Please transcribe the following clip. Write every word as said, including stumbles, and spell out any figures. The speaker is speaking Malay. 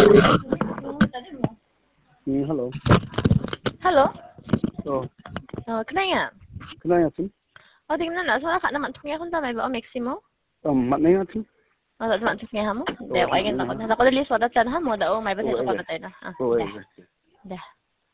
Hmm, halo. Halo? Oh, Oh, kenanya? kenanya tu? Oh, tingnan na. So, nak naman tungi akong tamay ba? O, Maximo? Um, mat na nga tu? Oh, tak naman tungi ha mo? Oh, Hindi, ako ay ganito ko. mat na nga. Ako dali, so, dat mo daw. May ba Oh, sa ay, ko na tayo na. Ah, oh, ay, dah. Dah.